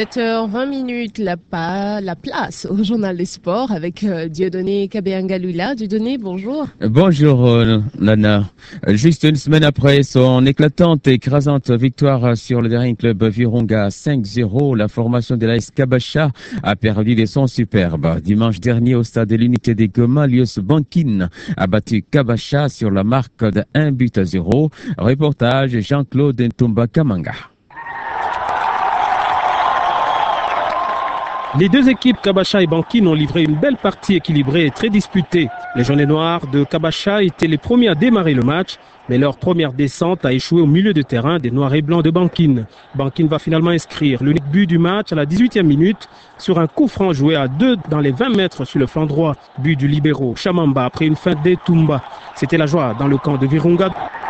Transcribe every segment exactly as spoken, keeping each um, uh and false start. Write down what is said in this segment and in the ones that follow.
sept heures vingt minutes, la, pa, la place au journal des sports avec euh, Dieudonné Kabeangalula. Dieudonné, bonjour. Bonjour euh, Nana. Juste une semaine après son éclatante et écrasante victoire sur le dernier club Virunga cinq zéro, la formation de l'A S Kabasha a perdu des sons superbes. Dimanche dernier au stade de l'unité des Goma, Lius Bankin a battu Kabasha sur la marque de un but à zéro. Reportage Jean-Claude Ntumba Kamanga. Les deux équipes Kabasha et Bankin ont livré une belle partie équilibrée et très disputée. Les jaunes et noirs de Kabasha étaient les premiers à démarrer le match, mais leur première descente a échoué au milieu de terrain des noirs et blancs de Bankin. Bankin va finalement inscrire l'unique but du match à la dix-huitième minute sur un coup franc joué à deux dans les vingt mètres sur le flanc droit. But du libéro Chamamba après une feinte d'Etumba. C'était la joie dans le camp de Virunga,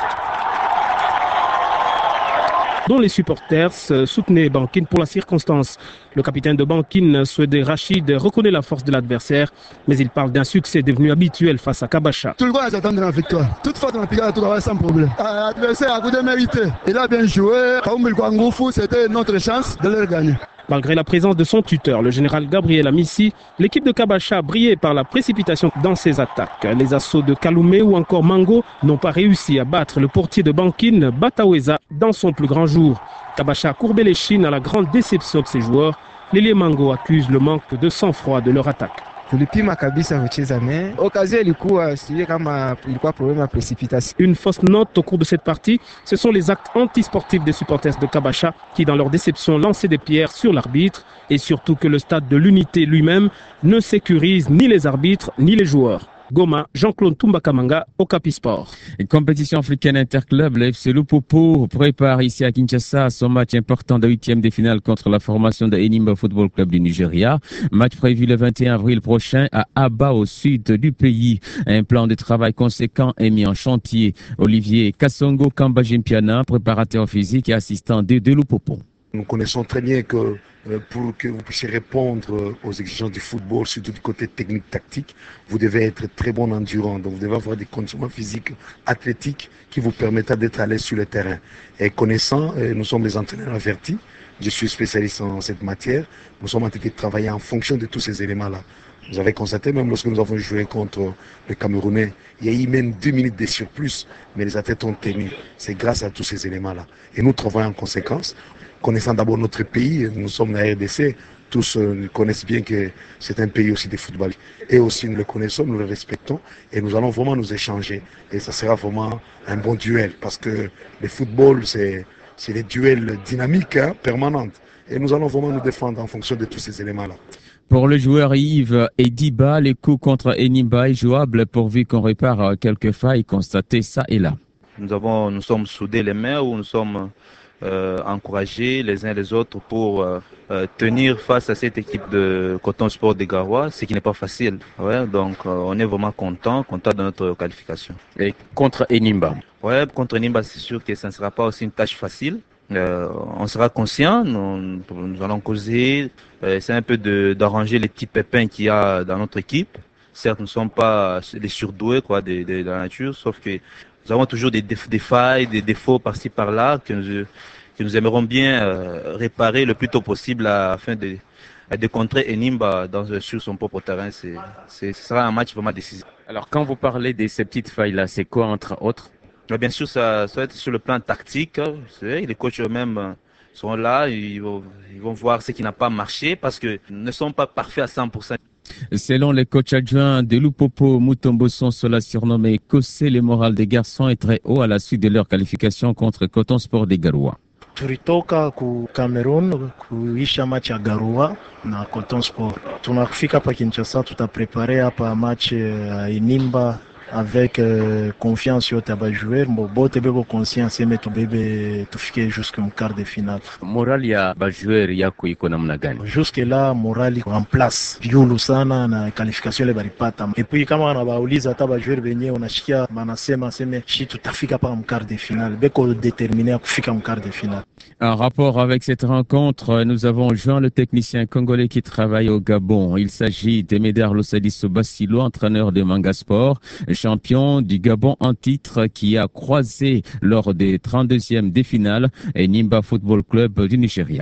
dont les supporters soutenaient Bankin pour la circonstance. Le capitaine de Bankin, Souedé Rachid, reconnaît la force de l'adversaire, mais il parle d'un succès devenu habituel face à Kabasha. Tout le monde s'attend à la victoire. Toutefois, dans la piquade, tout sans problème. L'adversaire a beaucoup mérité. Il a bien joué. Kaoumil Kwangoufou, c'était notre chance de le gagner. Malgré la présence de son tuteur, le général Gabriel Amissi, l'équipe de Kabasha a brillé par la précipitation dans ses attaques. Les assauts de Kaloumé ou encore Mango n'ont pas réussi à battre le portier de Bankin, Bataweza, dans son plus grand jour. Kabasha a courbé les chines à la grande déception de ses joueurs. Les Mango accusent le manque de sang-froid de leur attaque. Tulipima kabisa kucheza mais occasion ilikuwa sije kama ilikuwa problème à précipitation. Une fausse note au cours de cette partie, ce sont les actes antisportifs des supporters de Kabasha qui dans leur déception lançaient des pierres sur l'arbitre et surtout que le stade de l'unité lui-même ne sécurise ni les arbitres ni les joueurs. Goma, Jean-Claude Ntumba Kamanga, Okapi Sport. Une compétition africaine interclub, le F C Lupopo prépare ici à Kinshasa son match important de huitième de finale contre la formation de Enimba Football Club du Nigeria. Match prévu le vingt et un avril prochain à Aba au sud du pays. Un plan de travail conséquent est mis en chantier. Olivier Kassongo Kambajimpiana, préparateur physique et assistant de, de Lupopo. Nous connaissons très bien que euh, pour que vous puissiez répondre aux exigences du football, surtout du côté technique-tactique, vous devez être très bon endurant. Donc vous devez avoir des conditions physiques, athlétiques qui vous permettent d'être à l'aise sur le terrain. Et connaissant, euh, nous sommes des entraîneurs avertis, je suis spécialiste en cette matière, nous sommes en train de travailler en fonction de tous ces éléments-là. Vous avez constaté, même lorsque nous avons joué contre le Camerounais, il y a eu même deux minutes de surplus, mais les athlètes ont tenu. C'est grâce à tous ces éléments-là. Et nous travaillons en conséquence. Connaissant d'abord notre pays, nous sommes la R D C, tous euh, connaissent bien que c'est un pays aussi de football. Et aussi nous le connaissons, nous le respectons et nous allons vraiment nous échanger. Et ça sera vraiment un bon duel parce que le football, c'est c'est des duels dynamiques, hein, permanentes. Et nous allons vraiment nous défendre en fonction de tous ces éléments-là. Pour le joueur Yves Ediba, les coups contre Enimba est jouable pourvu qu'on répare quelques failles constatées ça et là. Nous avons, nous sommes soudés les mains ou nous sommes Euh, encourager les uns les autres pour euh, euh, tenir face à cette équipe de Coton Sport de Garoua, ce qui n'est pas facile. Ouais, donc euh, on est vraiment content, content de notre qualification. Et contre Enimba? Ouais, contre Enimba, c'est sûr que ça ne sera pas aussi une tâche facile. Euh, on sera conscient, nous, nous allons causer, euh, c'est un peu de, d'arranger les petits pépins qu'il y a dans notre équipe. Certes, nous ne sommes pas les surdoués quoi, de, de, de la nature, sauf que nous avons toujours des, des failles, des défauts par-ci par-là que nous, que nous aimerons bien euh, réparer le plus tôt possible afin de, de contrer Enimba dans, sur son propre terrain. C'est, c'est, ce sera un match vraiment décisif. Alors quand vous parlez de ces petites failles-là, c'est quoi entre autres? Bien sûr, ça, ça va être sur le plan tactique. Vrai, les coachs eux-mêmes sont là, ils vont, ils vont voir ce qui n'a pas marché parce qu'ils ne sont pas parfaits à cent pour cent. Selon les coachs adjoints de Lupopo, Mutombo Sonsola surnommé Kossé, le moral des garçons est très haut à la suite de leur qualification contre Coton Sport de Garoua. Tulitoka ku Cameroon kuisha match ya Garoua na Coton Sport. Tunafika hapa Kinshasa, tutaprepare hapa match ya Enimba avec euh, confiance yote ba joueur mbo bote beko conscience eme tubebe tufike jusqu'au quart de finale. Moral ya ba joueur yako iko namna gani? Jusque là moral iko en place. Yulu sana na qualification le baripata. Et puis kama wana bauliza hata ba joueur benye unashikia manasema seme shi tutafika pa mu quart de finale. Beko déterminé à kufika mu quart de finale. En rapport avec cette rencontre, nous avons joint le technicien congolais qui travaille au Gabon. Il s'agit de Médard Lossadisso Bassilo, entraîneur de Manga Sport, champion du Gabon en titre qui a croisé lors des trente-deuxièmes des finales et Enimba Football Club du Nigeria.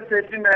c'est une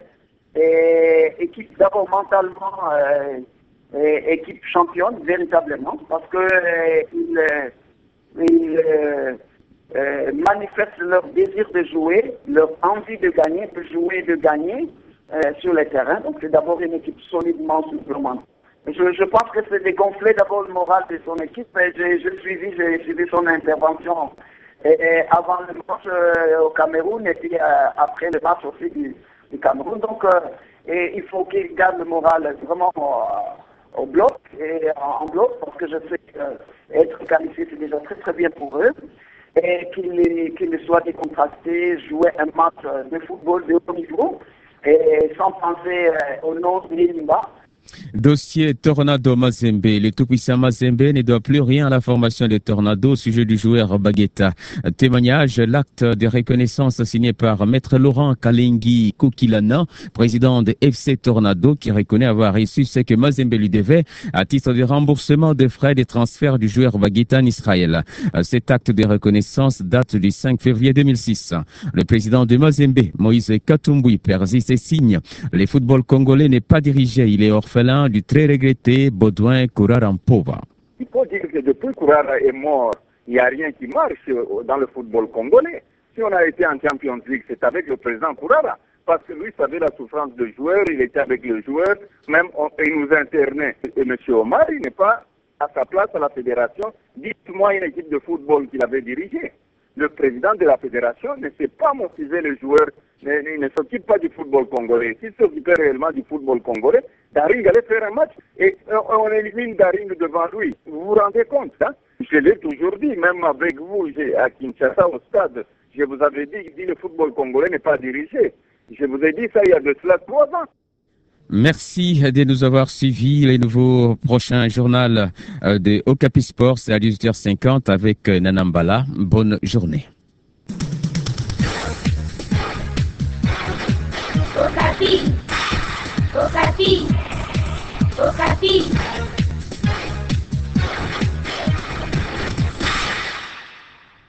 euh, équipe d'abord mentalement euh, équipe championne véritablement parce que euh, ils, euh, ils euh, euh, manifestent leur désir de jouer, leur envie de gagner, de jouer, de gagner euh, sur le terrain. Donc c'est d'abord une équipe solidement supplémentaire. Je, je pense que c'est dégonfler d'abord le moral de son équipe. J'ai suivi, j'ai suivi son intervention et, et avant le match euh, au Cameroun et puis euh, après le match aussi du, du Cameroun. Donc euh, et il faut qu'il garde le moral vraiment euh, au bloc et en, en bloc parce que je sais qu'être qualifié c'est déjà très très bien pour eux et qu'il qu'il soit décontracté, jouer un match de football de haut niveau et sans penser euh, au nom de Nimba. Dossier Tornado Mazembe. Le tout-puissant Mazembe ne doit plus rien à la formation des Tornados au sujet du joueur Baguetta. Témoignage, l'acte de reconnaissance signé par Maître Laurent Kalengi Kokilana, président de F C Tornado, qui reconnaît avoir reçu ce que Mazembe lui devait à titre de remboursement des frais de transfert du joueur Baguetta en Israël. Cet acte de reconnaissance date du cinq février deux mille six. Le président de Mazembe, Moïse Katumbi, persiste et signe. Le football congolais n'est pas dirigé, il est orphelin du très regretté Baudouin Kourarampova. Il faut dire que depuis Kourara est mort, il n'y a rien qui marche dans le football congolais. Si on a été en Champions League, c'est avec le président Kourara. Parce que lui savait la souffrance de joueur, il était avec le joueur, même on, il nous internait. Et M. Omar, il n'est pas à sa place à la fédération. Dites-moi une équipe de football qu'il avait dirigée. Le président de la fédération ne sait pas motiver les joueurs, ne, ne, ne s'occupe pas du football congolais. S'il s'occupait réellement du football congolais, Daring allait faire un match et on, on élimine Daring devant lui. Vous vous rendez compte, hein? Je l'ai toujours dit, même avec vous, à Kinshasa, au stade, je vous avais dit que le football congolais n'est pas dirigé. Je vous ai dit ça il y a de cela trois ans. Merci de nous avoir suivis. Les nouveaux prochains journal de Okapi Sport, c'est à dix-huit heures cinquante avec Nanambala. Bonne journée. Okapi, Okapi, Okapi.